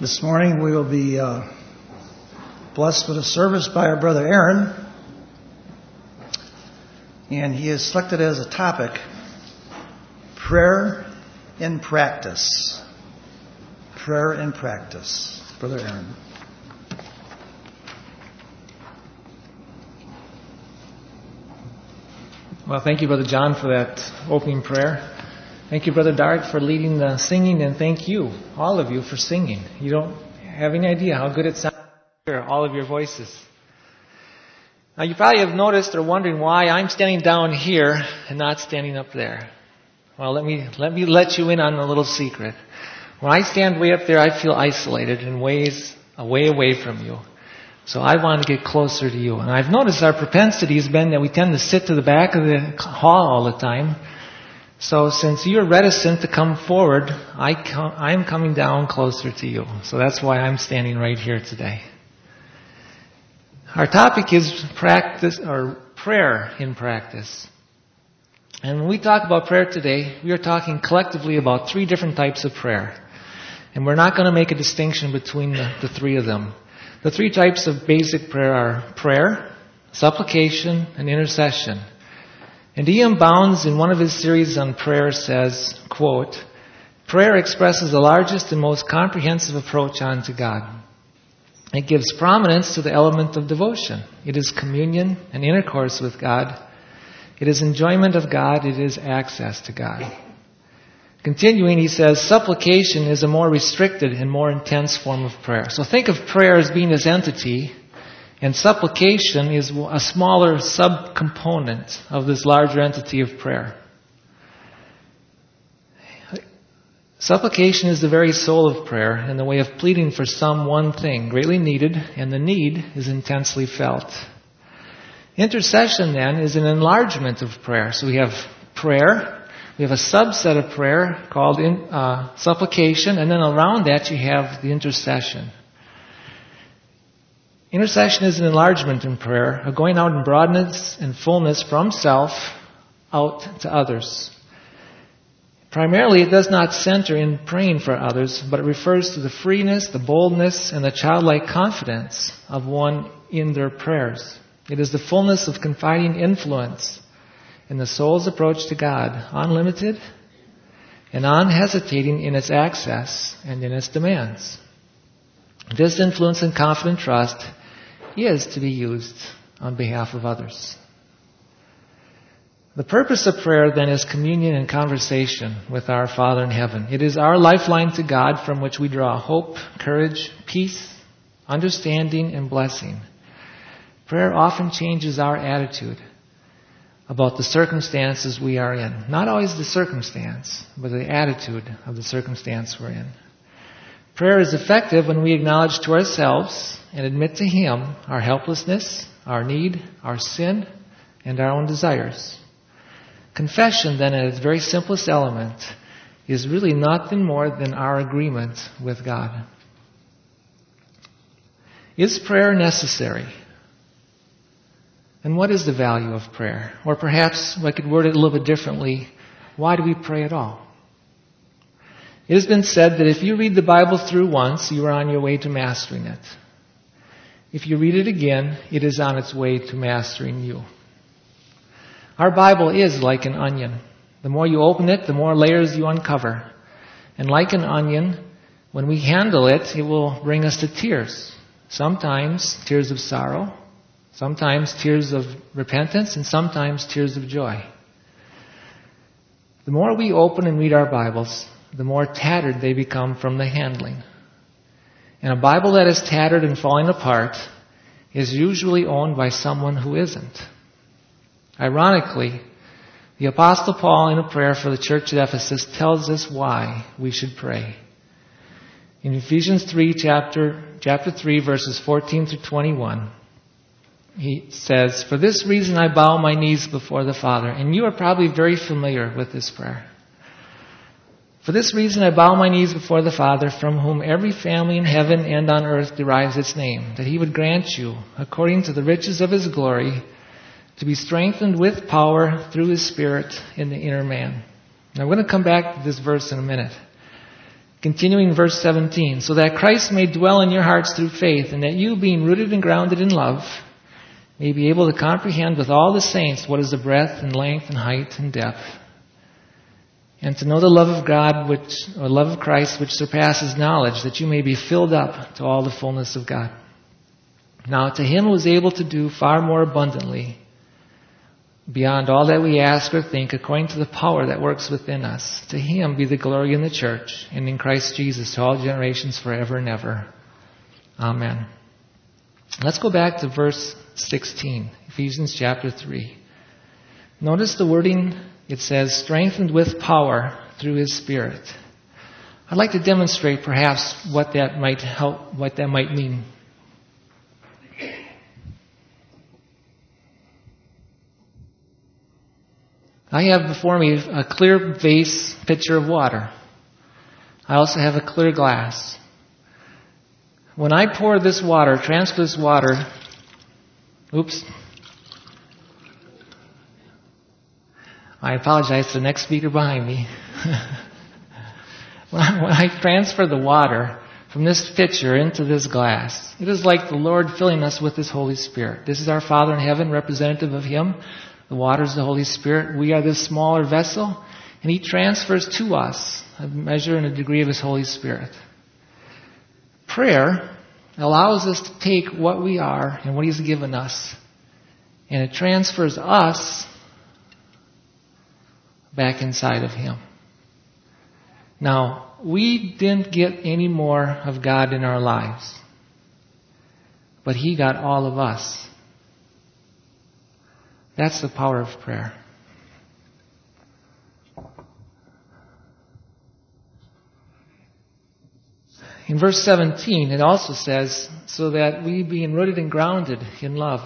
This morning we will be blessed with a service by our brother Aaron, and he has selected as a topic, Prayer in Practice. Prayer in Practice. Brother Aaron. Well, thank you, Brother John, for that opening prayer. Thank you, Brother Dart, for leading the singing, and thank you, all of you, for singing. You don't have any idea how good it sounds to hear all of your voices. Now, you probably have noticed or wondering why I'm standing down here and not standing up there. Well, let me let you in on a little secret. When I stand way up there, I feel isolated and way away from you. So I want to get closer to you. And I've noticed our propensity has been that we tend to sit to the back of the hall all the time. So since you're reticent to come forward, I'm coming down closer to you. So that's why I'm standing right here today. Our topic is practice or prayer in practice. And when we talk about prayer today, we are talking collectively about three different types of prayer. And we're not going to make a distinction between the three of them. The three types of basic prayer are prayer, supplication, and intercession. And E.M. Bounds, in one of his series on prayer, says, quote, "Prayer expresses the largest and most comprehensive approach unto God. It gives prominence to the element of devotion. It is communion and intercourse with God. It is enjoyment of God. It is access to God." Continuing, he says, supplication is a more restricted and more intense form of prayer. So think of prayer as being this entity, and supplication is a smaller subcomponent of this larger entity of prayer. Supplication is the very soul of prayer in the way of pleading for some one thing greatly needed, and the need is intensely felt. Intercession, then, is an enlargement of prayer. So we have prayer. We have a subset of prayer called supplication, and then around that you have the intercession. Intercession is an enlargement in prayer, a going out in broadness and fullness from self out to others. Primarily, it does not center in praying for others, but it refers to the freeness, the boldness, and the childlike confidence of one in their prayers. It is the fullness of confiding influence in the soul's approach to God, unlimited and unhesitating in its access and in its demands. This influence and confident trust is to be used on behalf of others. The purpose of prayer, then, is communion and conversation with our Father in heaven. It is our lifeline to God from which we draw hope, courage, peace, understanding, and blessing. Prayer often changes our attitude about the circumstances we are in. Not always the circumstance, but the attitude of the circumstance we're in. Prayer is effective when we acknowledge to ourselves and admit to Him our helplessness, our need, our sin, and our own desires. Confession, then, at its very simplest element, is really nothing more than our agreement with God. Is prayer necessary? And what is the value of prayer? Or perhaps I could word it a little bit differently. Why do we pray at all? It has been said that if you read the Bible through once, you are on your way to mastering it. If you read it again, it is on its way to mastering you. Our Bible is like an onion. The more you open it, the more layers you uncover. And like an onion, when we handle it, it will bring us to tears. Sometimes tears of sorrow, sometimes tears of repentance, and sometimes tears of joy. The more we open and read our Bibles, the more tattered they become from the handling. And a Bible that is tattered and falling apart is usually owned by someone who isn't. Ironically, the Apostle Paul, in a prayer for the church at Ephesus, tells us why we should pray. In Ephesians 3, chapter 3, verses 14 through 21, he says, "For this reason I bow my knees before the Father." And you are probably very familiar with this prayer. "For this reason I bow my knees before the Father, from whom every family in heaven and on earth derives its name, that He would grant you, according to the riches of His glory, to be strengthened with power through His Spirit in the inner man." Now, I'm going to come back to this verse in a minute. Continuing verse 17, so that Christ may dwell in your hearts through faith, and that you, being rooted and grounded in love, may be able to comprehend with all the saints what is the breadth and length and height and depth, and to know the love of God, love of Christ, which surpasses knowledge, that you may be filled up to all the fullness of God. Now to him who is able to do far more abundantly, beyond all that we ask or think, according to the power that works within us, to him be the glory in the church and in Christ Jesus to all generations forever and ever. Amen. Let's go back to verse 16, Ephesians chapter 3. Notice the wording. It says, strengthened with power through his Spirit. I'd like to demonstrate perhaps what that might mean. I have before me a clear vase pitcher of water. I also have a clear glass. When I pour this water, transfer this water, I apologize to the next speaker behind me. When I transfer the water from this pitcher into this glass, it is like the Lord filling us with His Holy Spirit. This is our Father in heaven, representative of Him. The water is the Holy Spirit. We are this smaller vessel, and He transfers to us a measure and a degree of His Holy Spirit. Prayer allows us to take what we are and what He's given us, and it transfers us back inside of Him. Now, we didn't get any more of God in our lives, but He got all of us. That's the power of prayer. In verse 17, it also says, so that we being rooted and grounded in love.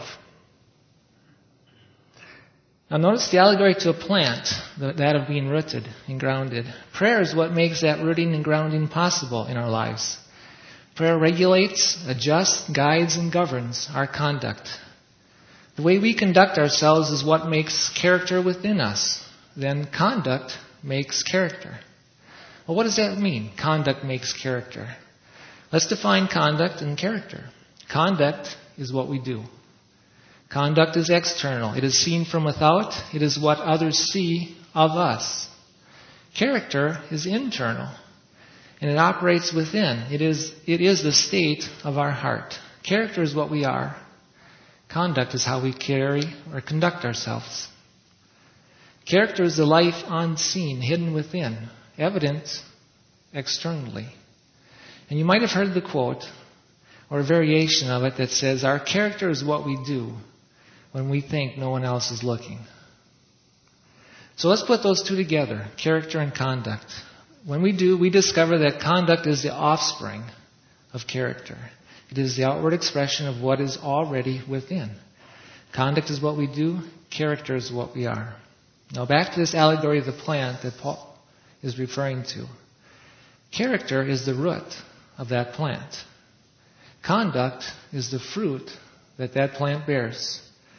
Now notice the allegory to a plant, that of being rooted and grounded. Prayer is what makes that rooting and grounding possible in our lives. Prayer regulates, adjusts, guides, and governs our conduct. The way we conduct ourselves is what makes character within us. Then conduct makes character. Well, what does that mean? Conduct makes character. Let's define conduct and character. Conduct is what we do. Conduct is external. It is seen from without. It is what others see of us. Character is internal, and it operates within. It is the state of our heart. Character is what we are. Conduct is how we carry or conduct ourselves. Character is the life unseen, hidden within, evident externally. And you might have heard the quote, or a variation of it that says, our character is what we do when we think no one else is looking. So let's put those two together, character and conduct. When we do, we discover that conduct is the offspring of character. It is the outward expression of what is already within. Conduct is what we do, character is what we are. Now back to this allegory of the plant that Paul is referring to. Character is the root of that plant. Conduct is the fruit that plant bears.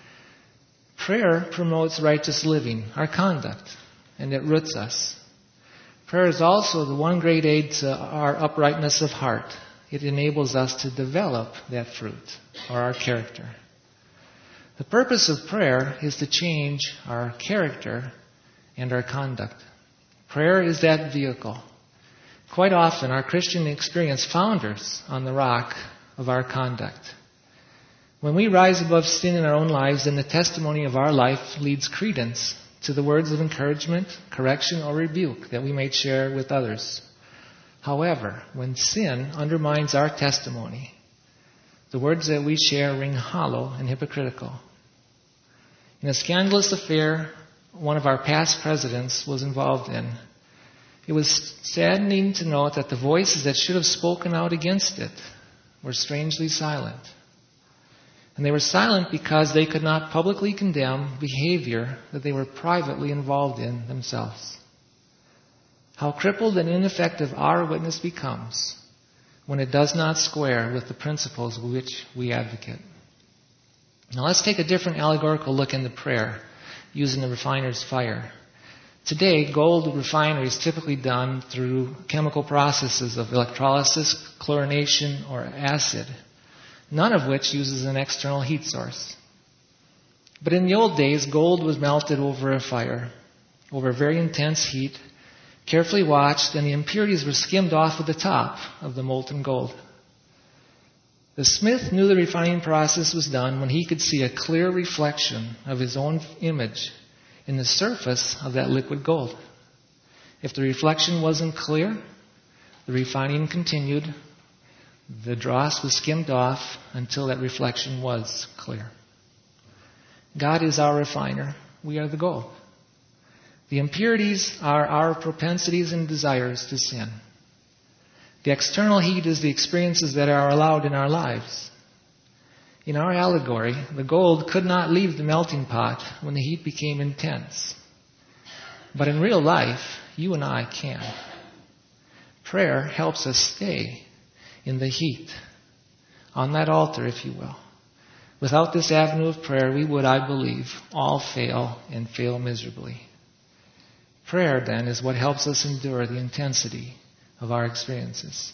Prayer promotes righteous living, our conduct, and it roots us. Prayer is also the one great aid to our uprightness of heart. It enables us to develop that fruit, or our character. The purpose of prayer is to change our character and our conduct. Prayer is that vehicle. Quite often, our Christian experience founders on the rock of our conduct. When we rise above sin in our own lives, then the testimony of our life leads credence to the words of encouragement, correction, or rebuke that we may share with others. However, when sin undermines our testimony, the words that we share ring hollow and hypocritical. In a scandalous affair one of our past presidents was involved in, it was saddening to note that the voices that should have spoken out against it were strangely silent. And they were silent because they could not publicly condemn behavior that they were privately involved in themselves. How crippled and ineffective our witness becomes when it does not square with the principles which we advocate. Now let's take a different allegorical look into prayer using the refiner's fire. Today, gold refinery is typically done through chemical processes of electrolysis, chlorination, or acid, none of which uses an external heat source. But in the old days, gold was melted over a fire, over very intense heat, carefully watched, and the impurities were skimmed off at the top of the molten gold. The smith knew the refining process was done when he could see a clear reflection of his own image in the surface of that liquid gold. If the reflection wasn't clear, the refining continued. The dross was skimmed off until that reflection was clear. God is our refiner. We are the gold. The impurities are our propensities and desires to sin. The external heat is the experiences that are allowed in our lives. In our allegory, the gold could not leave the melting pot when the heat became intense. But in real life, you and I can. Prayer helps us stay in the heat, on that altar, if you will. Without this avenue of prayer, we would, I believe, all fail and fail miserably. Prayer, then, is what helps us endure the intensity of our experiences.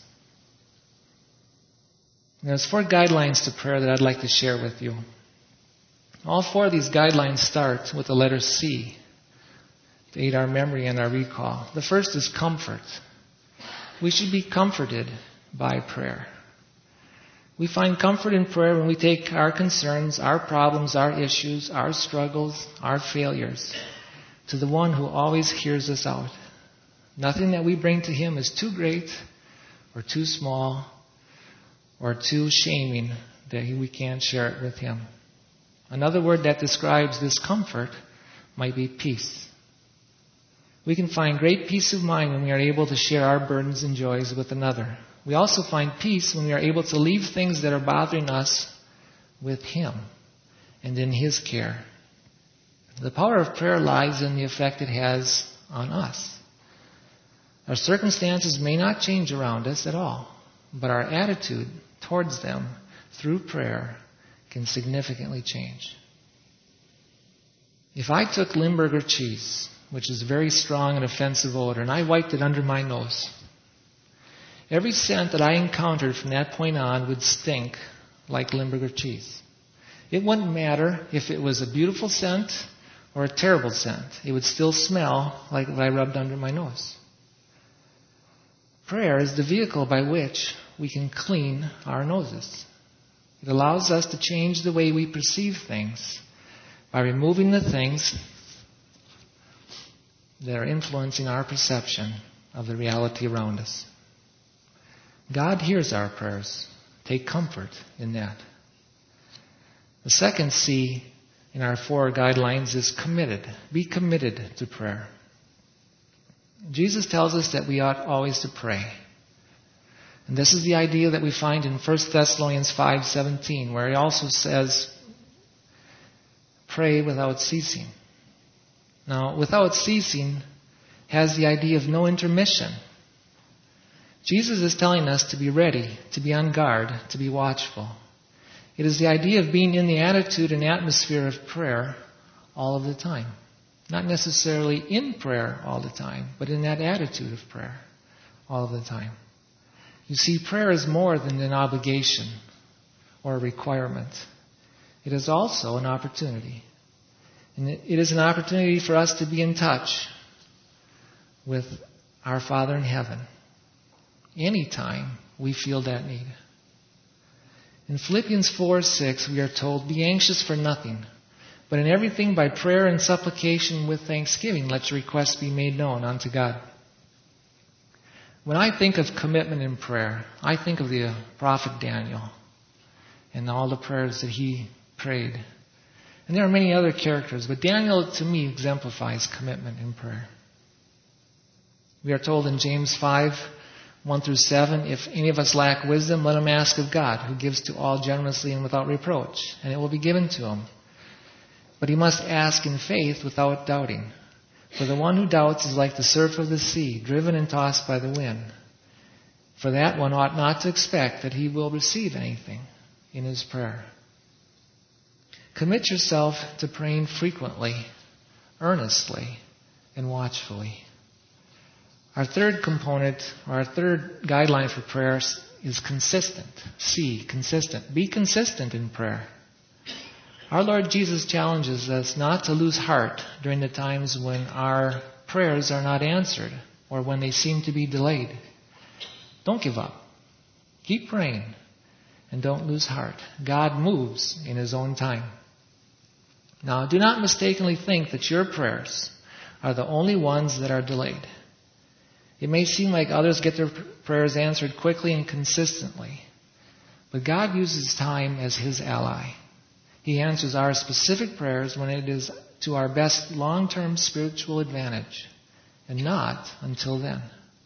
There's 4 guidelines to prayer that I'd like to share with you. All 4 of these guidelines start with the letter C to aid our memory and our recall. The first is comfort. We should be comforted by prayer. We find comfort in prayer when we take our concerns, our problems, our issues, our struggles, our failures to the one who always hears us out. Nothing that we bring to Him is too great or too small or too shaming that we can't share it with Him. Another word that describes this comfort might be peace. We can find great peace of mind when we are able to share our burdens and joys with another. We also find peace when we are able to leave things that are bothering us with Him and in His care. The power of prayer lies in the effect it has on us. Our circumstances may not change around us at all, but our attitude towards them through prayer can significantly change. If I took Limburger cheese, which is a very strong and offensive odor, and I wiped it under my nose, every scent that I encountered from that point on would stink like Limburger cheese. It wouldn't matter if it was a beautiful scent or a terrible scent. It would still smell like what I rubbed under my nose. Prayer is the vehicle by which we can clean our noses. It allows us to change the way we perceive things by removing the things that are influencing our perception of the reality around us. God hears our prayers. Take comfort in that. The second C in our 4 guidelines is committed. Be committed to prayer. Jesus tells us that we ought always to pray. And this is the idea that we find in 1 Thessalonians 5:17, where he also says, pray without ceasing. Now, without ceasing has the idea of no intermission. Jesus is telling us to be ready, to be on guard, to be watchful. It is the idea of being in the attitude and atmosphere of prayer all of the time. Not necessarily in prayer all the time, but in that attitude of prayer all of the time. You see, prayer is more than an obligation or a requirement. It is also an opportunity. And it is an opportunity for us to be in touch with our Father in heaven anytime we feel that need. In Philippians 4:6, we are told, be anxious for nothing, but in everything by prayer and supplication with thanksgiving, let your requests be made known unto God. When I think of commitment in prayer, I think of the prophet Daniel and all the prayers that he prayed. And there are many other characters, but Daniel, to me, exemplifies commitment in prayer. We are told in James 5:1-7, if any of us lack wisdom, let him ask of God, who gives to all generously and without reproach, and it will be given to him. But he must ask in faith without doubting. For the one who doubts is like the surf of the sea, driven and tossed by the wind. For that one ought not to expect that he will receive anything in his prayer. Commit yourself to praying frequently, earnestly, and watchfully. Our third component, or our third guideline for prayer is consistent. C, consistent. Be consistent in prayer. Our Lord Jesus challenges us not to lose heart during the times when our prayers are not answered or when they seem to be delayed. Don't give up. Keep praying and don't lose heart. God moves in His own time. Now, do not mistakenly think that your prayers are the only ones that are delayed. It may seem like others get their prayers answered quickly and consistently, but God uses time as His ally. He answers our specific prayers when it is to our best long-term spiritual advantage, and not until then.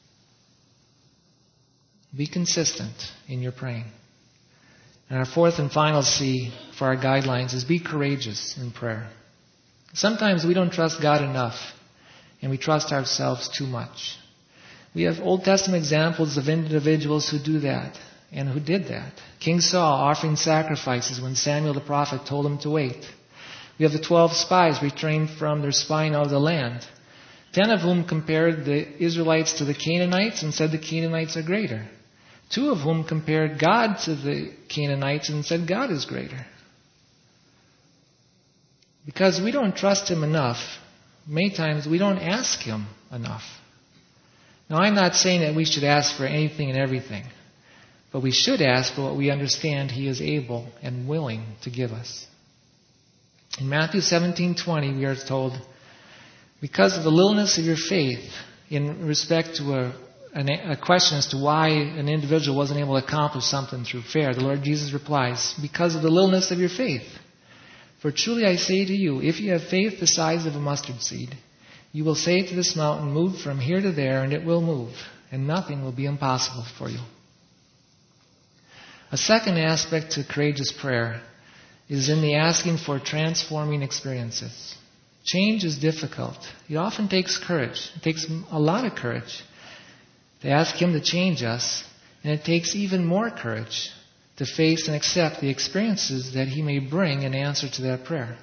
Be consistent in your praying. And our fourth and final C for our guidelines is be courageous in prayer. Sometimes we don't trust God enough, and we trust ourselves too much. We have Old Testament examples of individuals who do that and who did that. King Saul offering sacrifices when Samuel the prophet told him to wait. We have the 12 spies returning from their spying out of the land, 10 of whom compared the Israelites to the Canaanites and said the Canaanites are greater. 2 of whom compared God to the Canaanites and said God is greater. Because we don't trust Him enough, many times we don't ask Him enough. Now, I'm not saying that we should ask for anything and everything, but we should ask for what we understand He is able and willing to give us. In Matthew 17:20, we are told, because of the littleness of your faith, in respect to a question as to why an individual wasn't able to accomplish something through prayer, the Lord Jesus replies, because of the littleness of your faith. For truly I say to you, if you have faith the size of a mustard seed, you will say to this mountain, move from here to there, and it will move, and nothing will be impossible for you. A second aspect to courageous prayer is in the asking for transforming experiences. Change is difficult. It often takes courage. It takes a lot of courage to ask Him to change us, and it takes even more courage to face and accept the experiences that He may bring in answer to that prayer.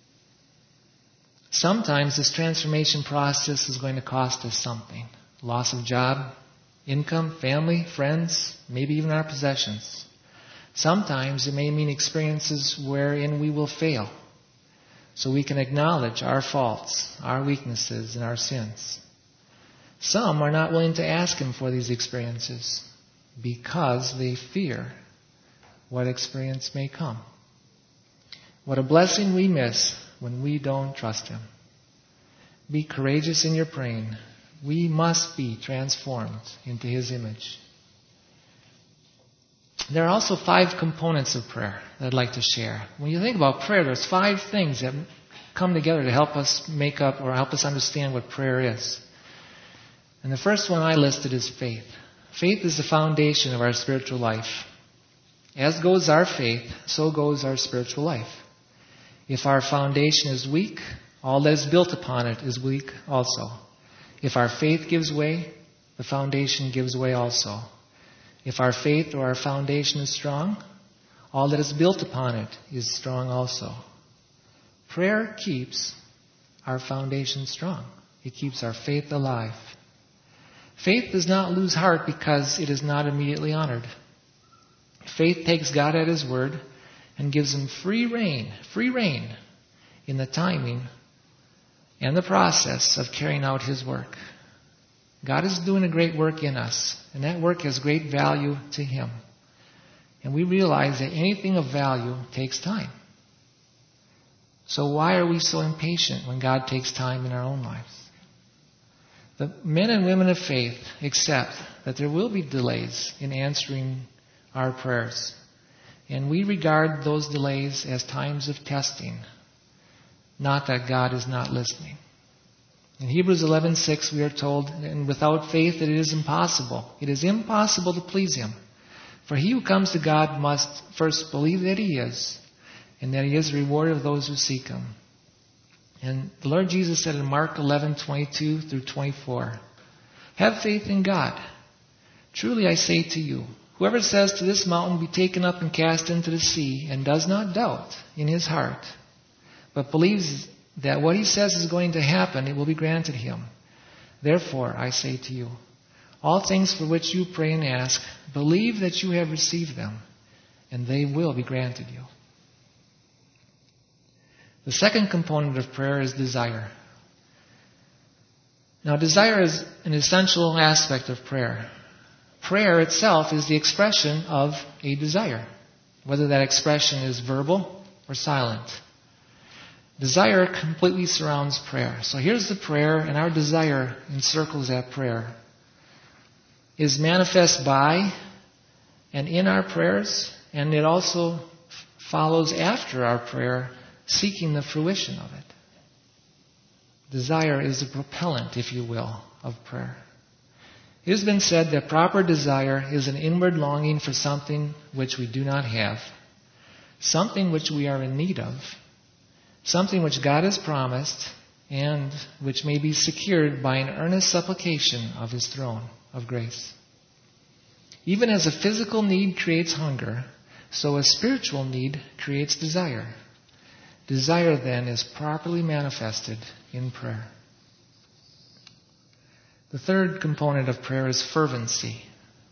Sometimes this transformation process is going to cost us something. Loss of job, income, family, friends, maybe even our possessions. Sometimes it may mean experiences wherein we will fail, so we can acknowledge our faults, our weaknesses, and our sins. Some are not willing to ask Him for these experiences because they fear what experience may come. What a blessing we miss when we don't trust Him. Be courageous in your praying. We must be transformed into His image. There are also 5 components of prayer that I'd like to share. When you think about prayer, there's 5 things that come together to help us make up or help us understand what prayer is. And the first one I listed is faith. Faith is the foundation of our spiritual life. As goes our faith, so goes our spiritual life. If our foundation is weak, all that is built upon it is weak also. If our faith gives way, the foundation gives way also. If our faith or our foundation is strong, all that is built upon it is strong also. Prayer keeps our foundation strong. It keeps our faith alive. Faith does not lose heart because it is not immediately honored. Faith takes God at His word and gives Him free rein in the timing and the process of carrying out His work. God is doing a great work in us, and that work has great value to Him. And we realize that anything of value takes time. So why are we so impatient when God takes time in our own lives? The men and women of faith accept that there will be delays in answering our prayers. And we regard those delays as times of testing, not that God is not listening. In Hebrews 11:6 we are told, and without faith it is impossible. It is impossible to please Him. For he who comes to God must first believe that He is, and that He is a rewarder of those who seek Him. And the Lord Jesus said in Mark 11:22 through 24, have faith in God. Truly I say to you, whoever says to this mountain, be taken up and cast into the sea, and does not doubt in his heart, but believes that what he says is going to happen, it will be granted him. Therefore, I say to you, all things for which you pray and ask, believe that you have received them, and they will be granted you. The second component of prayer is desire. Now, desire is an essential aspect of prayer. Prayer itself is the expression of a desire, whether that expression is verbal or silent. Desire completely surrounds prayer. So here's the prayer, and our desire encircles that prayer. It is manifest by and in our prayers, and it also follows after our prayer, seeking the fruition of it. Desire is a propellant, if you will, of prayer. It has been said that proper desire is an inward longing for something which we do not have, something which we are in need of, something which God has promised, and which may be secured by an earnest supplication of His throne of grace. Even as a physical need creates hunger, so a spiritual need creates desire. Desire, then, is properly manifested in prayer. The third component of prayer is fervency.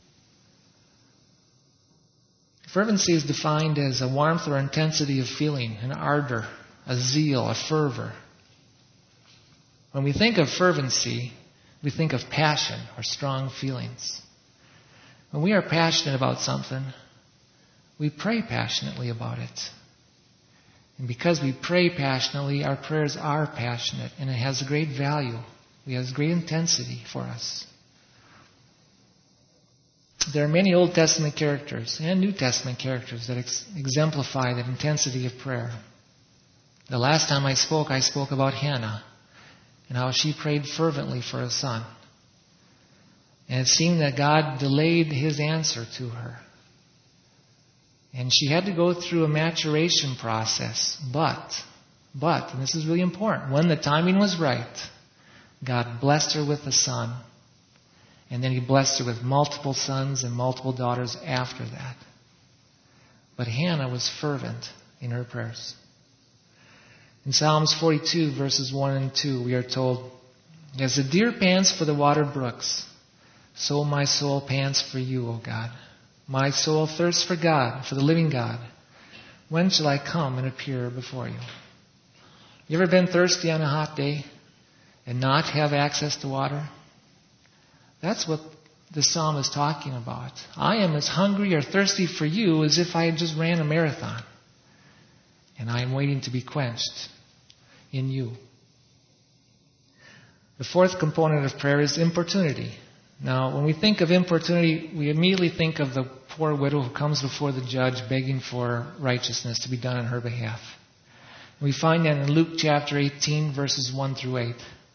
Fervency is defined as a warmth or intensity of feeling, an ardor, a zeal, a fervor. When we think of fervency, we think of passion or strong feelings. When we are passionate about something, we pray passionately about it. And because we pray passionately, our prayers are passionate, and it has a great value. It has great intensity for us. There are many Old Testament characters and New Testament characters that exemplify that intensity of prayer. The last time I spoke about Hannah and how she prayed fervently for a son. And it seemed that God delayed His answer to her. And she had to go through a maturation process. But, and this is really important, when the timing was right, God blessed her with a son. And then He blessed her with multiple sons and multiple daughters after that. But Hannah was fervent in her prayers. In Psalms 42, verses 1 and 2, we are told, as the deer pants for the water brooks, so my soul pants for you, O God. My soul thirsts for God, for the living God. When shall I come and appear before you? You ever been thirsty on a hot day and not have access to water? That's what the psalm is talking about. I am as hungry or thirsty for you as if I had just ran a marathon. And I am waiting to be quenched in you. The fourth component of prayer is importunity. Now, when we think of importunity, we immediately think of the poor widow who comes before the judge begging for righteousness to be done on her behalf. We find that in Luke chapter 18, verses 1 through 8.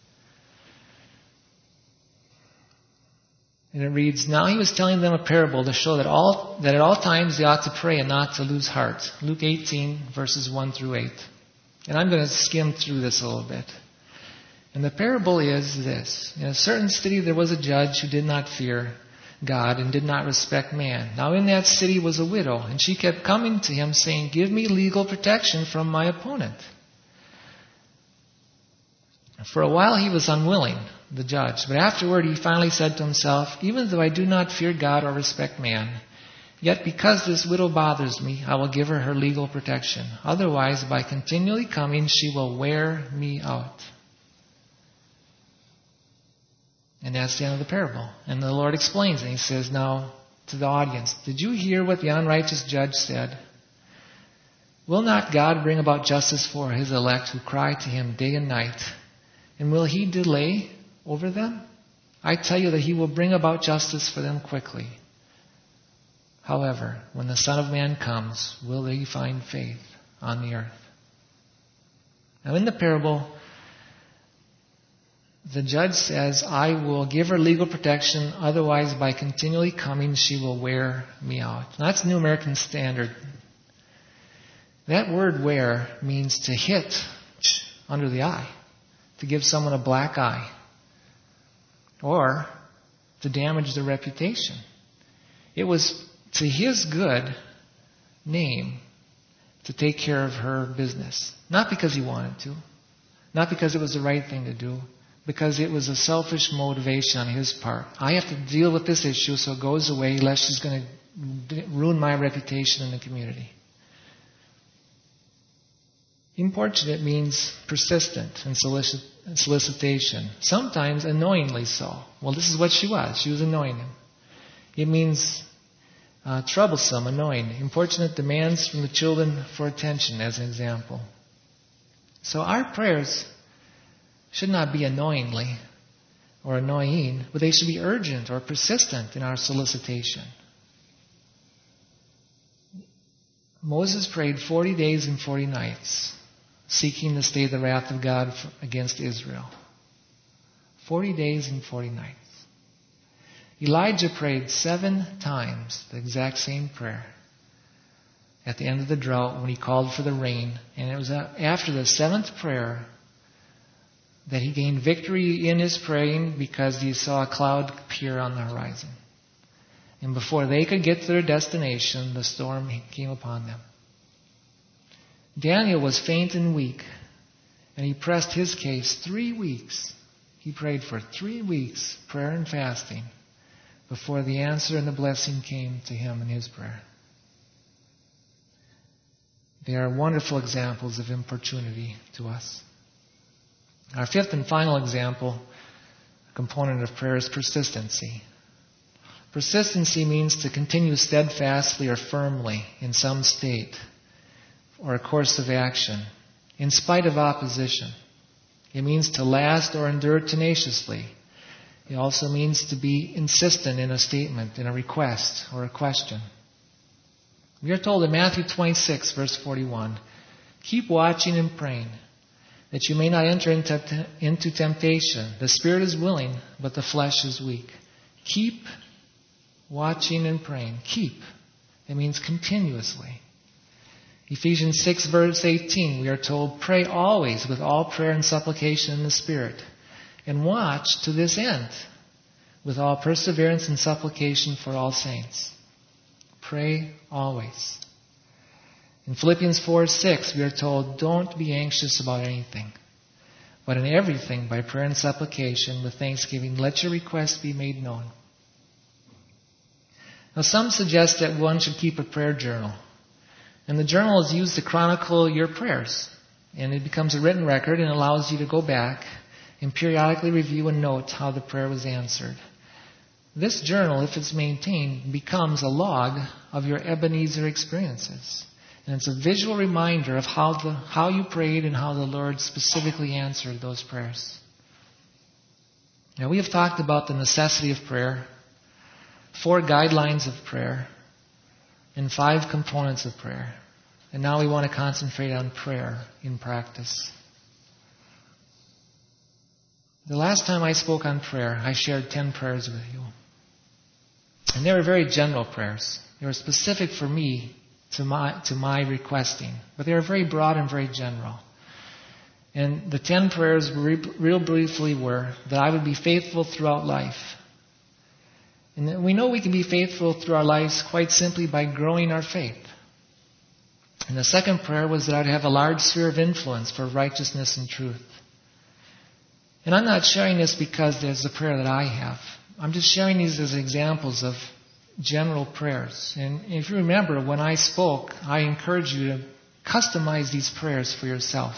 And it reads, now he was telling them a parable to show that at all times they ought to pray and not to lose heart. Luke 18, verses 1 through 8. And I'm going to skim through this a little bit. And the parable is this. In a certain city there was a judge who did not fear God and did not respect man. Now in that city was a widow, and she kept coming to him saying, give me legal protection from my opponent. For a while he was unwilling, the judge, but afterward he finally said to himself, even though I do not fear God or respect man, yet because this widow bothers me, I will give her legal protection. Otherwise, by continually coming, she will wear me out. And that's the end of the parable. And the Lord explains it. He says, now to the audience, did you hear what the unrighteous judge said? Will not God bring about justice for His elect who cry to Him day and night? And will He delay over them? I tell you that He will bring about justice for them quickly. However, when the Son of Man comes, will He find faith on the earth? Now in the parable, the judge says, I will give her legal protection, otherwise by continually coming she will wear me out. Now, that's New American Standard. That word wear means to hit under the eye, to give someone a black eye, or to damage their reputation. It was to his good name to take care of her business. Not because he wanted to, Not because it was the right thing to do, because it was a selfish motivation on his part. I have to deal with this issue so it goes away, lest she's going to ruin my reputation in the community. Importunate means persistent and solicitation. Sometimes annoyingly so. Well, this is what she was. She was annoying him. It means troublesome, annoying. Importunate demands from the children for attention, as an example. So our prayers should not be annoyingly or annoying, but they should be urgent or persistent in our solicitation. Moses prayed 40 days and 40 nights, seeking to stay the wrath of God against Israel. 40 days and 40 nights. Elijah prayed 7 times the exact same prayer at the end of the drought when he called for the rain. And it was after the 7th prayer that he gained victory in his praying, because he saw a cloud appear on the horizon. And before they could get to their destination, the storm came upon them. Daniel was faint and weak, and he pressed his case 3 weeks. He prayed for 3 weeks, prayer and fasting, before the answer and the blessing came to him in his prayer. They are wonderful examples of importunity to us. Our 5th and final example, component of prayer, is persistency. Persistency means to continue steadfastly or firmly in some state or a course of action, in spite of opposition. It means to last or endure tenaciously. It also means to be insistent in a statement, in a request or a question. We are told in Matthew 26, verse 41, "Keep watching and praying, that you may not enter into temptation. The spirit is willing, but the flesh is weak." Keep watching and praying. Keep. It means continuously. Ephesians 6, verse 18, we are told, "Pray always with all prayer and supplication in the Spirit, and watch to this end, with all perseverance and supplication for all saints." Pray always. In Philippians 4:6, we are told, "Don't be anxious about anything, but in everything, by prayer and supplication, with thanksgiving, let your requests be made known." Now, some suggest that one should keep a prayer journal. And the journal is used to chronicle your prayers. And it becomes a written record and allows you to go back and periodically review and note how the prayer was answered. This journal, if it's maintained, becomes a log of your Ebenezer experiences. And it's a visual reminder of how you prayed and how the Lord specifically answered those prayers. Now, we have talked about the necessity of prayer, 4 guidelines of prayer, and 5 components of prayer. And now we want to concentrate on prayer in practice. The last time I spoke on prayer, I shared 10 prayers with you. And they were very general prayers. They were specific for me to my requesting. But they were very broad and very general. And the 10 prayers real briefly were that I would be faithful throughout life. And we know we can be faithful through our lives quite simply by growing our faith. And the second prayer was that I'd have a large sphere of influence for righteousness and truth. And I'm not sharing this because there's a prayer that I have. I'm just sharing these as examples of general prayers. And if you remember, when I spoke, I encouraged you to customize these prayers for yourself.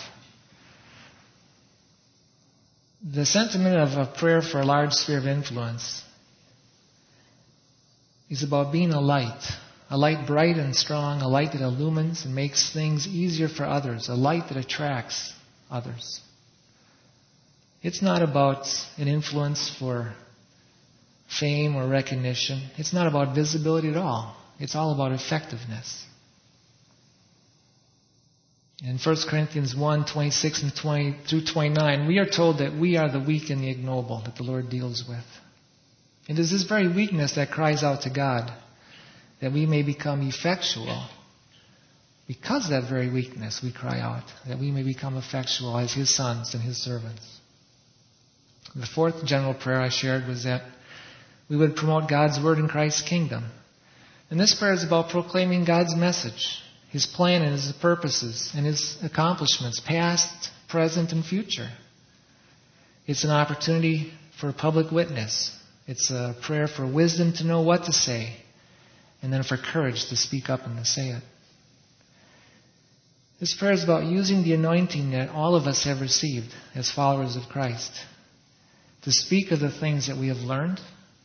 The sentiment of a prayer for a large sphere of influence is about being a light bright and strong, a light that illumines and makes things easier for others, a light that attracts others. It's not about an influence for fame or recognition. It's not about visibility at all. It's all about effectiveness. In 1 Corinthians 1, 26 and 20 through 29, we are told that we are the weak and the ignoble that the Lord deals with. It is this very weakness that cries out to God, that we may become effectual. Because of that very weakness, we cry out, that we may become effectual as His sons and His servants. The 4th general prayer I shared was that we would promote God's Word in Christ's kingdom. And this prayer is about proclaiming God's message, His plan and His purposes and His accomplishments, past, present, and future. It's an opportunity for public witness. It's a prayer for wisdom to know what to say, and then for courage to speak up and to say it. This prayer is about using the anointing that all of us have received as followers of Christ to speak of the things that we have learned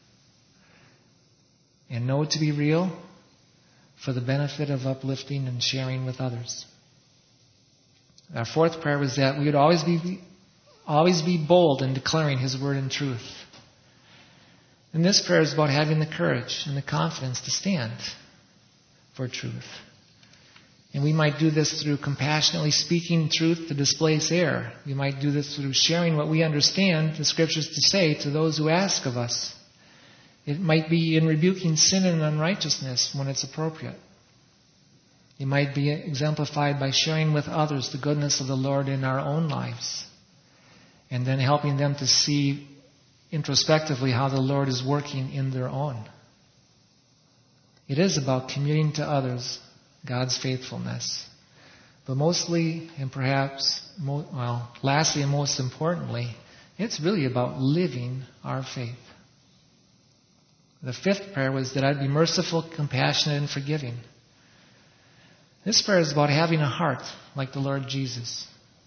and know to be real for the benefit of uplifting and sharing with others. Our fourth prayer was that we would always be bold in declaring His word and truth. And this prayer is about having the courage and the confidence to stand for truth. And we might do this through compassionately speaking truth to displace error. We might do this through sharing what we understand the Scriptures to say to those who ask of us. It might be in rebuking sin and unrighteousness when it's appropriate. It might be exemplified by sharing with others the goodness of the Lord in our own lives, and then helping them to see introspectively how the Lord is working in their own. It is about communicating to others God's faithfulness. But mostly, and perhaps, lastly and most importantly, it's really about living our faith. The fifth prayer was that I'd be merciful, compassionate, and forgiving. This prayer is about having a heart like the Lord Jesus.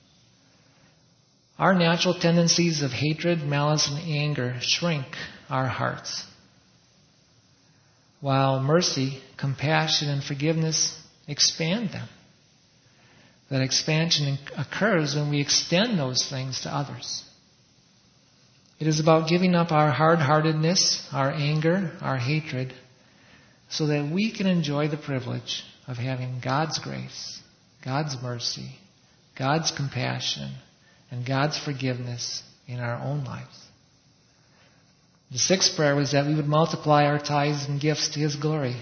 Our natural tendencies of hatred, malice, and anger shrink our hearts, while mercy, compassion, and forgiveness expand them. That expansion occurs when we extend those things to others. It is about giving up our hard-heartedness, our anger, our hatred, so that we can enjoy the privilege of having God's grace, God's mercy, God's compassion, and God's forgiveness in our own lives. The sixth prayer was that we would multiply our tithes and gifts to His glory.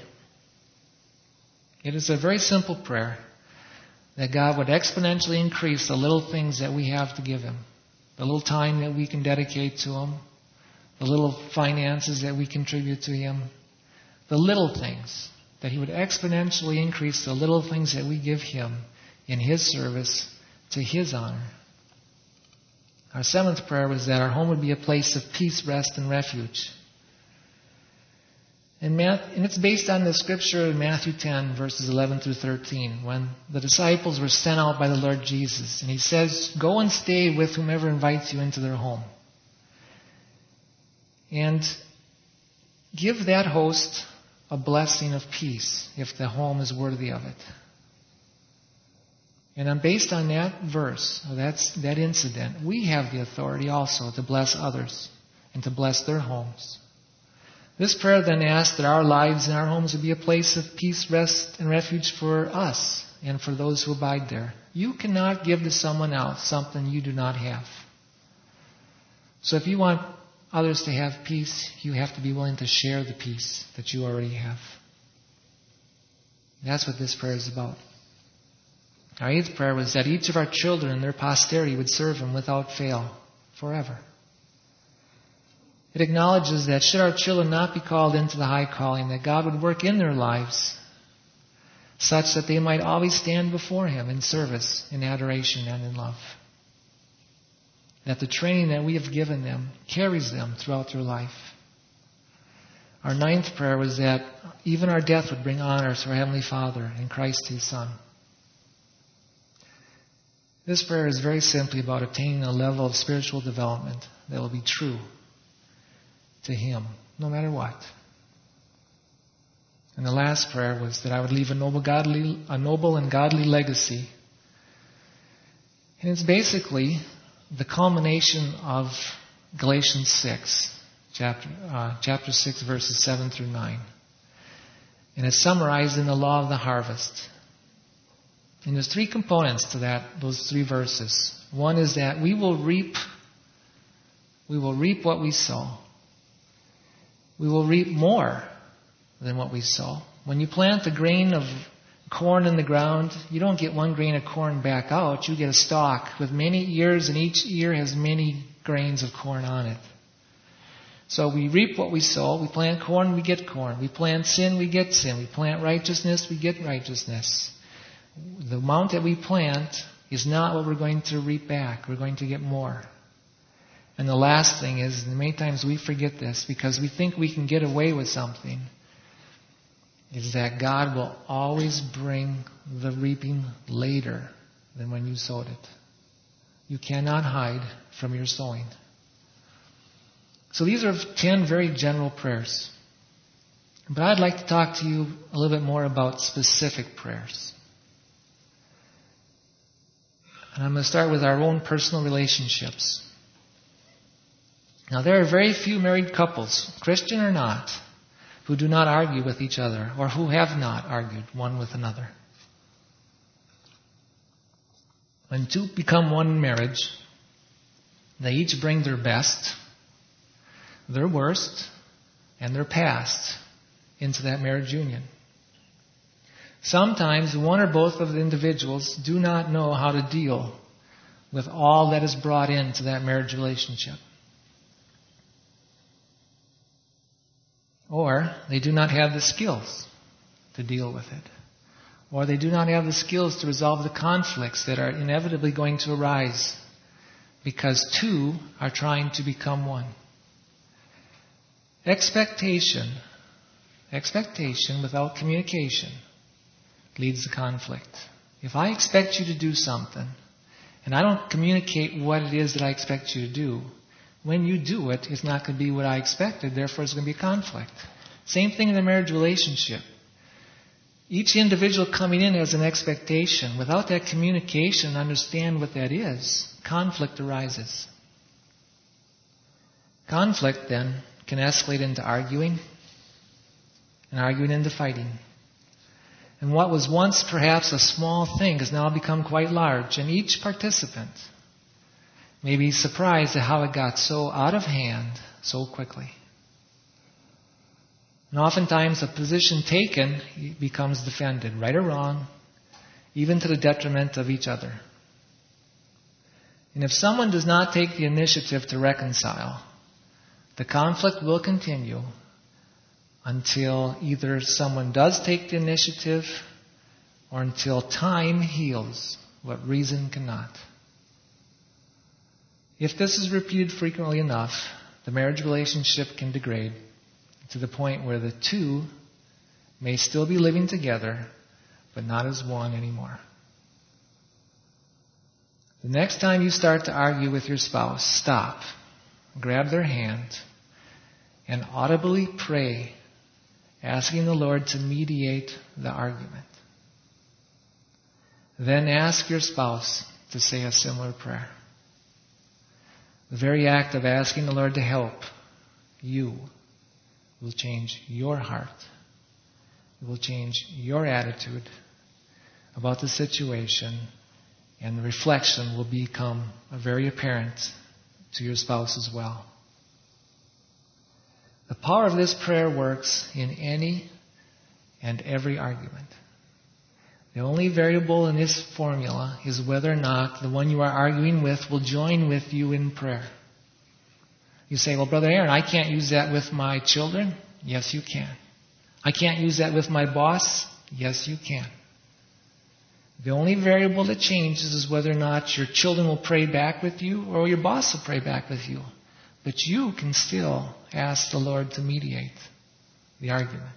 It is a very simple prayer that God would exponentially increase the little things that we have to give Him, the little time that we can dedicate to Him, the little finances that we contribute to Him, the little things, that He would exponentially increase the little things that we give Him in His service to His honor. Our seventh prayer was that our home would be a place of peace, rest, and refuge. And it's based on the scripture in Matthew 10, verses 11 through 13, when the disciples were sent out by the Lord Jesus. And He says, go and stay with whomever invites you into their home. And give that host a blessing of peace if the home is worthy of it. And based on that verse, or that incident, we have the authority also to bless others and to bless their homes. This prayer then asks that our lives and our homes would be a place of peace, rest, and refuge for us and for those who abide there. You cannot give to someone else something you do not have. So if you want others to have peace, you have to be willing to share the peace that you already have. That's what this prayer is about. Our eighth prayer was that each of our children and their posterity would serve Him without fail, forever. It acknowledges that should our children not be called into the high calling, that God would work in their lives such that they might always stand before Him in service, in adoration, and in love. That the training that we have given them carries them throughout their life. Our ninth prayer was that even our death would bring honor to our Heavenly Father and Christ His Son. This prayer is very simply about attaining a level of spiritual development that will be true to Him, no matter what. And the last prayer was that I would leave a noble and godly legacy. And it's basically the culmination of Galatians 6, chapter 6, verses 7 through 9. And it's summarized in the law of the harvest. And there's three components to those three verses. One is that we will reap what we sow. We will reap more than what we sow. When you plant a grain of corn in the ground, you don't get one grain of corn back out. You get a stalk with many ears, and each ear has many grains of corn on it. So we reap what we sow. We plant corn, we get corn. We plant sin, we get sin. We plant righteousness, we get righteousness. The amount that we plant is not what we're going to reap back. We're going to get more. And the last thing is, and many times we forget this because we think we can get away with something, is that God will always bring the reaping later than when you sowed it. You cannot hide from your sowing. So these are 10 very general prayers. But I'd like to talk to you a little bit more about specific prayers. And I'm going to start with our own personal relationships. Now, there are very few married couples, Christian or not, who do not argue with each other or who have not argued one with another. When two become one in marriage, they each bring their best, their worst, and their past into that marriage union. Sometimes one or both of the individuals do not know how to deal with all that is brought into that marriage relationship. Or they do not have the skills to deal with it. Or they do not have the skills to resolve the conflicts that are inevitably going to arise because two are trying to become one. Expectation without communication leads to conflict. If I expect you to do something and I don't communicate what it is that I expect you to do, when you do it, it's not going to be what I expected, therefore it's going to be conflict. Same thing in the marriage relationship. Each individual coming in has an expectation. Without that communication, understand what that is, conflict arises. Conflict then can escalate into arguing, and arguing into fighting. And what was once perhaps a small thing has now become quite large, and each participant may be surprised at how it got so out of hand so quickly. And oftentimes a position taken becomes defended, right or wrong, even to the detriment of each other. And if someone does not take the initiative to reconcile, the conflict will continue until either someone does take the initiative or until time heals what reason cannot. If this is repeated frequently enough, the marriage relationship can degrade to the point where the two may still be living together, but not as one anymore. The next time you start to argue with your spouse, stop, grab their hand, and audibly pray, asking the Lord to mediate the argument. Then ask your spouse to say a similar prayer. The very act of asking the Lord to help you will change your heart. It will change your attitude about the situation, and the reflection will become very apparent to your spouse as well. The power of this prayer works in any and every argument. The only variable in this formula is whether or not the one you are arguing with will join with you in prayer. You say, well, Brother Aaron, I can't use that with my children. Yes, you can. I can't use that with my boss. Yes, you can. The only variable that changes is whether or not your children will pray back with you or your boss will pray back with you. But you can still ask the Lord to mediate the argument.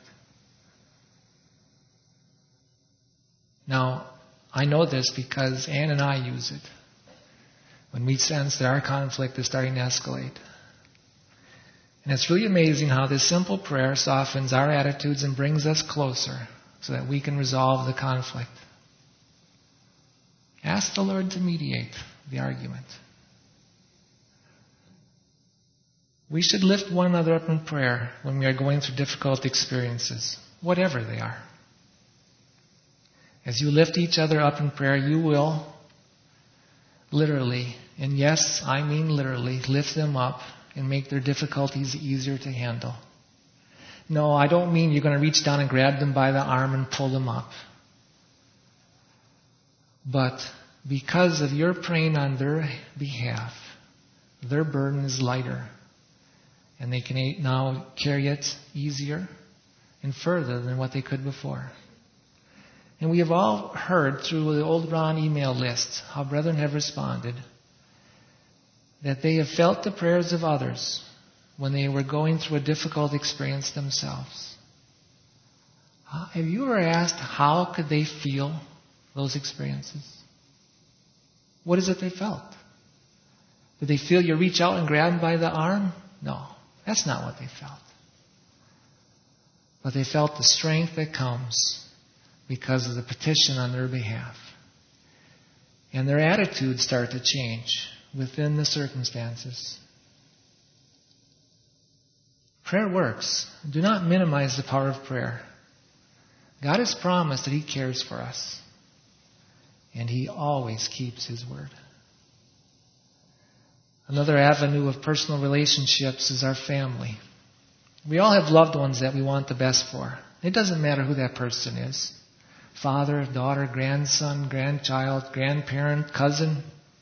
Now, I know this because Ann and I use it when we sense that our conflict is starting to escalate. And it's really amazing how this simple prayer softens our attitudes and brings us closer so that we can resolve the conflict. Ask the Lord to mediate the argument. We should lift one another up in prayer when we are going through difficult experiences, whatever they are. As you lift each other up in prayer, you will literally, and yes, I mean literally, lift them up and make their difficulties easier to handle. No, I don't mean you're going to reach down and grab them by the arm and pull them up. But because of your praying on their behalf, their burden is lighter. And they can now carry it easier and further than what they could before. And we have all heard through the Old Ron email list how brethren have responded, that they have felt the prayers of others when they were going through a difficult experience themselves. Have you ever asked how could they feel those experiences? What is it they felt? Did they feel you reach out and grab them by the arm? No, that's not what they felt. But they felt the strength that comes because of the petition on their behalf. And their attitudes start to change within the circumstances. Prayer works. Do not minimize the power of prayer. God has promised that He cares for us. And He always keeps His word. Another avenue of personal relationships is our family. We all have loved ones that we want the best for. It doesn't matter who that person is. Father, daughter, grandson, grandchild, grandparent, cousin.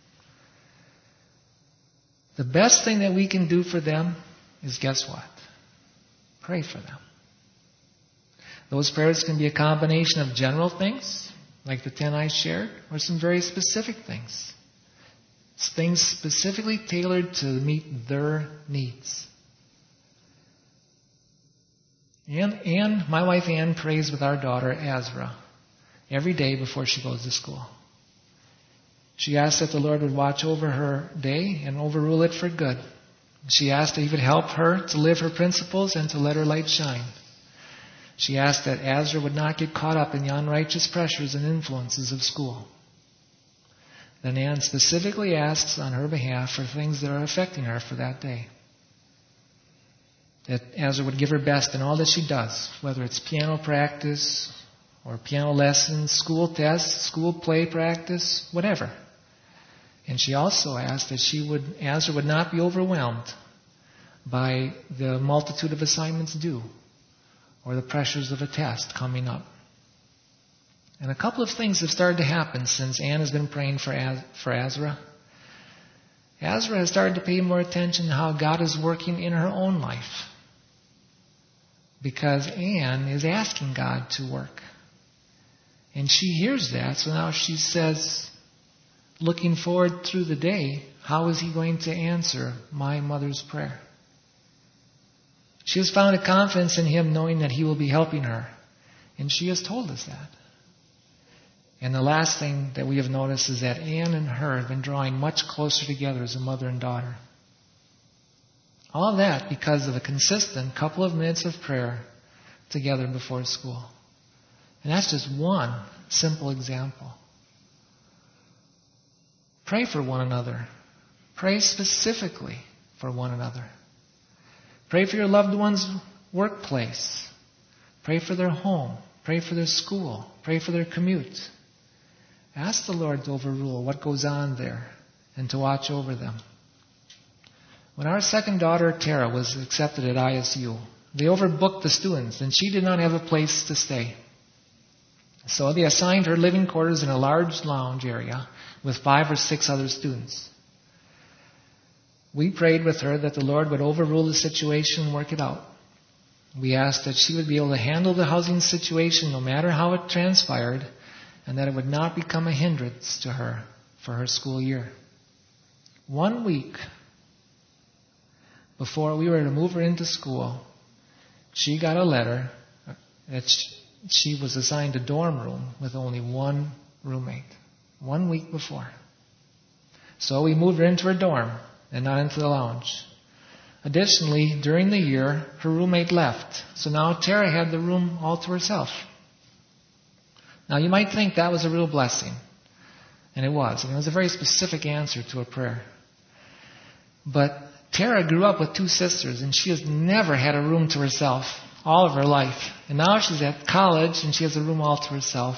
The best thing that we can do for them is, guess what? Pray for them. Those prayers can be a combination of general things, like the 10 I shared, or some very specific things. Things specifically tailored to meet their needs. And my wife Ann prays with our daughter Azra every day before she goes to school. She asks that the Lord would watch over her day and overrule it for good. She asked that He would help her to live her principles and to let her light shine. She asked that Azra would not get caught up in the unrighteous pressures and influences of school. Then Ann specifically asks on her behalf for things that are affecting her for that day. That Azra would give her best in all that she does, whether it's piano practice or piano lessons, school tests, school play practice, whatever. And she also asked that Azra would not be overwhelmed by the multitude of assignments due or the pressures of a test coming up. And a couple of things have started to happen since Ann has been praying for Azra. Azra has started to pay more attention to how God is working in her own life, because Ann is asking God to work. And she hears that, so now she says, looking forward through the day, how is He going to answer my mother's prayer? She has found a confidence in Him, knowing that He will be helping her. And she has told us that. And the last thing that we have noticed is that Ann and her have been drawing much closer together as a mother and daughter. All that because of a consistent couple of minutes of prayer together before school. And that's just one simple example. Pray for one another. Pray specifically for one another. Pray for your loved one's workplace. Pray for their home. Pray for their school. Pray for their commute. Ask the Lord to overrule what goes on there and to watch over them. When our second daughter, Tara, was accepted at ISU, they overbooked the students and she did not have a place to stay. So they assigned her living quarters in a large lounge area with 5 or 6 other students. We prayed with her that the Lord would overrule the situation and work it out. We asked that she would be able to handle the housing situation no matter how it transpired, and that it would not become a hindrance to her for her school year. 1 week before we were to move her into school, she got a letter that she was assigned a dorm room with only one roommate. 1 week before. So we moved her into her dorm and not into the lounge. Additionally, during the year, her roommate left. So now Tara had the room all to herself. Now you might think that was a real blessing. And it was. And it was a very specific answer to a prayer. But Tara grew up with 2 sisters, and she has never had a room to herself all of her life. And now she's at college, and she has a room all to herself.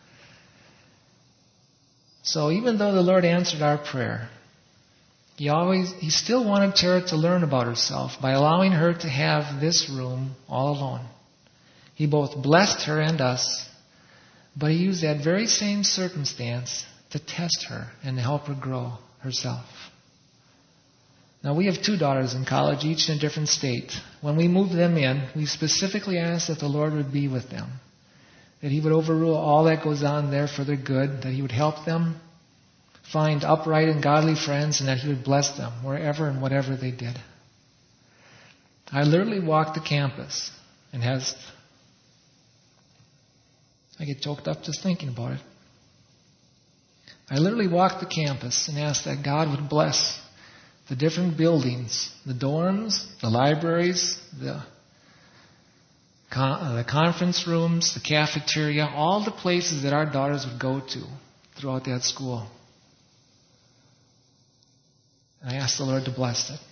So even though the Lord answered our prayer, He still wanted Tara to learn about herself by allowing her to have this room all alone. He both blessed her and us, but He used that very same circumstance to test her and to help her grow herself. Now we have 2 daughters in college, each in a different state. When we moved them in, we specifically asked that the Lord would be with them that He would overrule all that goes on there for their good, that He would help them find upright and godly friends, and that He would bless them wherever and whatever they did. I literally walked the campus and I get choked up just thinking about it. I literally walked the campus and asked that God would bless the different buildings, the dorms, the libraries, the conference rooms, the cafeteria, all the places that our daughters would go to throughout that school. And I asked the Lord to bless it.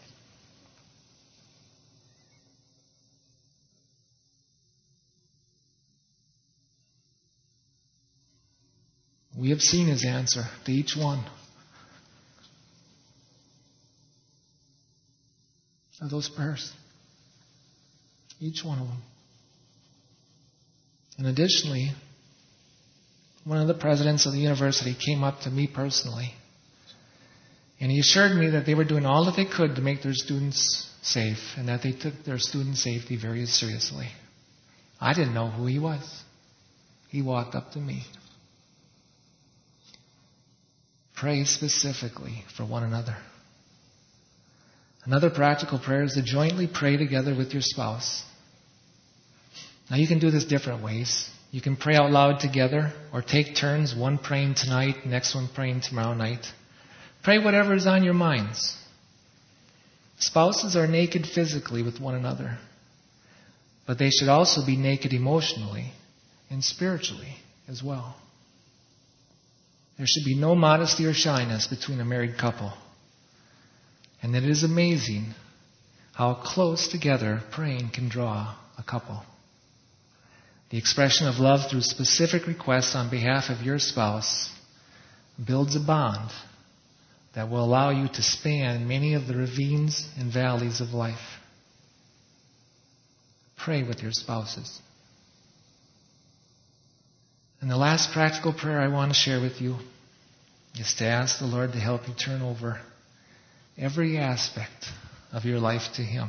We have seen His answer to each one of those prayers. Each one of them. And additionally, one of the presidents of the university came up to me personally, and he assured me that they were doing all that they could to make their students safe, and that they took their student safety very seriously. I didn't know who he was. He walked up to me. Pray specifically for one another. Another practical prayer is to jointly pray together with your spouse. Now you can do this different ways. You can pray out loud together, or take turns, one praying tonight, next one praying tomorrow night. Pray whatever is on your minds. Spouses are naked physically with one another, but they should also be naked emotionally and spiritually as well. There should be no modesty or shyness between a married couple. And it is amazing how close together praying can draw a couple. The expression of love through specific requests on behalf of your spouse builds a bond that will allow you to span many of the ravines and valleys of life. Pray with your spouses. And the last practical prayer I want to share with you is to ask the Lord to help you turn over every aspect of your life to Him.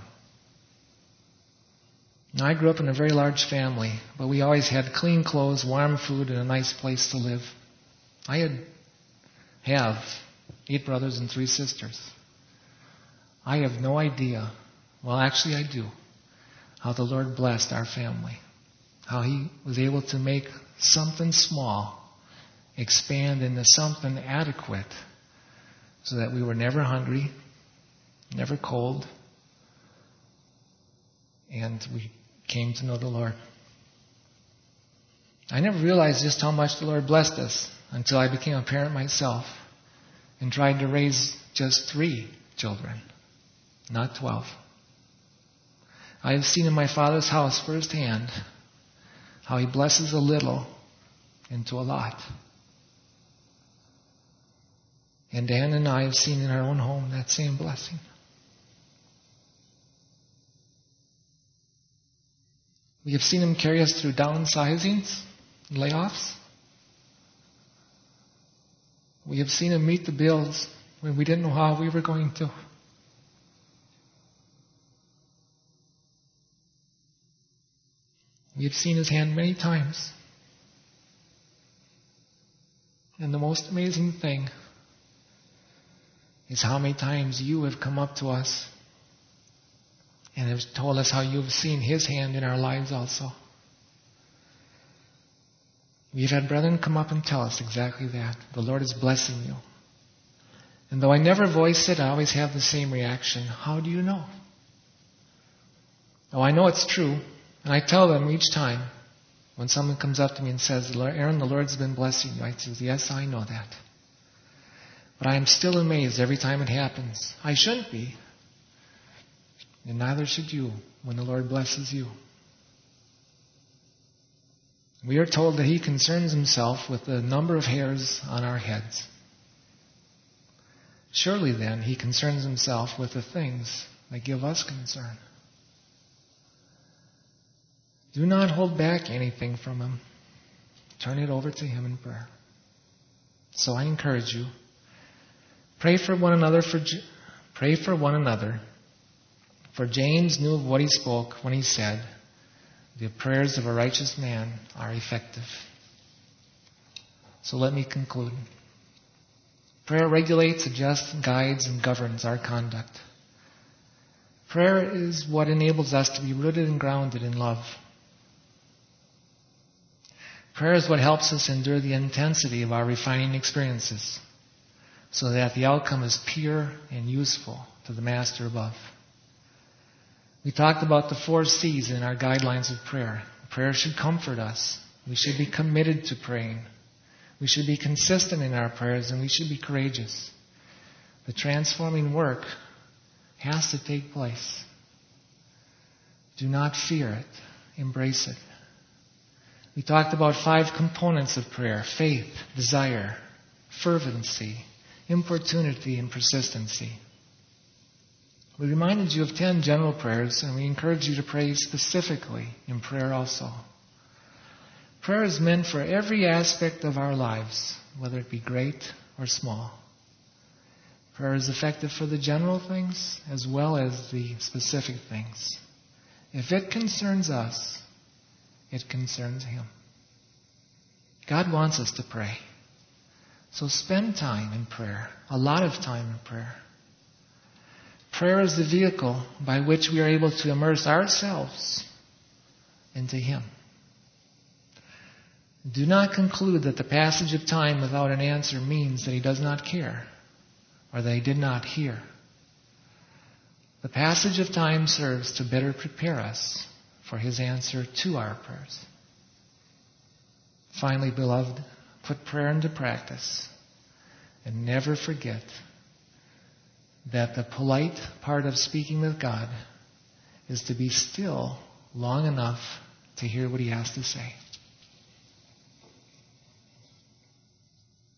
Now, I grew up in a very large family, but we always had clean clothes, warm food, and a nice place to live. I have 8 brothers and 3 sisters. I have no idea, well actually I do, how the Lord blessed our family. How He was able to make something small expand into something adequate, so that we were never hungry, never cold, and we came to know the Lord. I never realized just how much the Lord blessed us until I became a parent myself and tried to raise just 3 children, not 12. I have seen in my Father's house firsthand how He blesses a little into a lot. And Dan and I have seen in our own home that same blessing. We have seen Him carry us through downsizings and layoffs. We have seen Him meet the bills when we didn't know how we were going to. We have seen His hand many times. And the most amazing thing is how many times you have come up to us and have told us how you have seen His hand in our lives also. We've had brethren come up and tell us exactly that. The Lord is blessing you. And though I never voice it, I always have the same reaction. How do you know? Oh, I know it's true. And I tell them each time, when someone comes up to me and says, Aaron, the Lord's been blessing you, I say, yes, I know that. But I am still amazed every time it happens. I shouldn't be. And neither should you when the Lord blesses you. We are told that He concerns Himself with the number of hairs on our heads. Surely then He concerns Himself with the things that give us concern. Do not hold back anything from Him. Turn it over to Him in prayer. So I encourage you, pray for one another. For James knew of what he spoke when he said, The prayers of a righteous man are effective. So let me conclude. Prayer regulates, adjusts, guides, and governs our conduct. Prayer is what enables us to be rooted and grounded in love. Prayer is what helps us endure the intensity of our refining experiences so that the outcome is pure and useful to the Master above. We talked about the 4 C's in our guidelines of prayer. Prayer should comfort us. We should be committed to praying. We should be consistent in our prayers, and we should be courageous. The transforming work has to take place. Do not fear it. Embrace it. We talked about 5 components of prayer: faith, desire, fervency, importunity, and persistency. We reminded you of 10 general prayers, and we encourage you to pray specifically in prayer also. Prayer is meant for every aspect of our lives, whether it be great or small. Prayer is effective for the general things as well as the specific things. If it concerns us, it concerns Him. God wants us to pray. So spend time in prayer, a lot of time in prayer. Prayer is the vehicle by which we are able to immerse ourselves into Him. Do not conclude that the passage of time without an answer means that He does not care or that He did not hear. The passage of time serves to better prepare us for His answer to our prayers. Finally, beloved, put prayer into practice and never forget that the polite part of speaking with God is to be still long enough to hear what He has to say.